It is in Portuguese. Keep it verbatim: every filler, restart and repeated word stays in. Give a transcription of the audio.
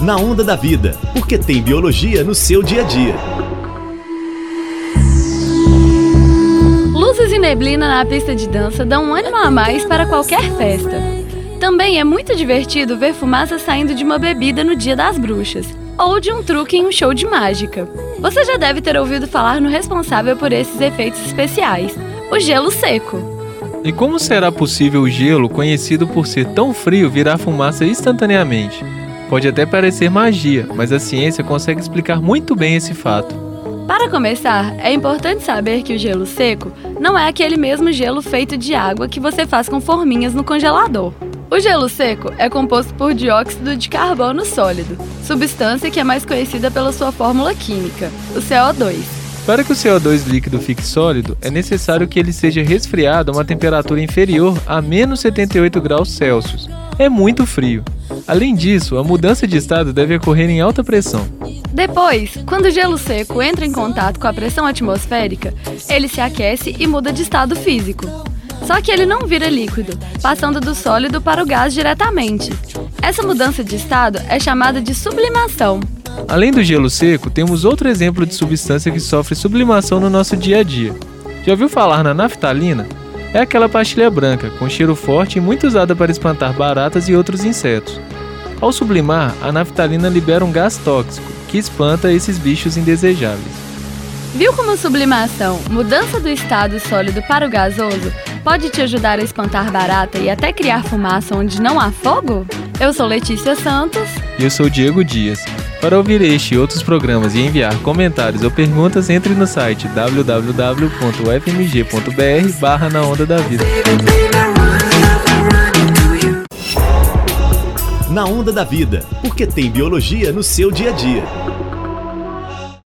Na Onda da Vida, porque tem biologia no seu dia a dia. Luzes e neblina na pista de dança dão um ânimo a mais para qualquer festa. Também é muito divertido ver fumaça saindo de uma bebida no Dia das Bruxas, ou de um truque em um show de mágica. Você já deve ter ouvido falar no responsável por esses efeitos especiais, o gelo seco. E como será possível o gelo, conhecido por ser tão frio, virar fumaça instantaneamente? Pode até parecer magia, mas a ciência consegue explicar muito bem esse fato. Para começar, é importante saber que o gelo seco não é aquele mesmo gelo feito de água que você faz com forminhas no congelador. O gelo seco é composto por dióxido de carbono sólido, substância que é mais conhecida pela sua fórmula química, o C O dois. Para que o C O dois líquido fique sólido, é necessário que ele seja resfriado a uma temperatura inferior a menos setenta e oito graus Celsius. É muito frio. Além disso, a mudança de estado deve ocorrer em alta pressão. Depois, quando o gelo seco entra em contato com a pressão atmosférica, ele se aquece e muda de estado físico. Só que ele não vira líquido, passando do sólido para o gás diretamente. Essa mudança de estado é chamada de sublimação. Além do gelo seco, temos outro exemplo de substância que sofre sublimação no nosso dia a dia. Já ouviu falar na naftalina? É aquela pastilha branca, com cheiro forte e muito usada para espantar baratas e outros insetos. Ao sublimar, a naftalina libera um gás tóxico, que espanta esses bichos indesejáveis. Viu como a sublimação, mudança do estado sólido para o gasoso, pode te ajudar a espantar barata e até criar fumaça onde não há fogo? Eu sou Letícia Santos. E eu sou Diego Dias. Para ouvir este e outros programas e enviar comentários ou perguntas, entre no site w w w ponto u f m g ponto b r barra na onda da vida. Na Onda da Vida, porque tem biologia no seu dia a dia.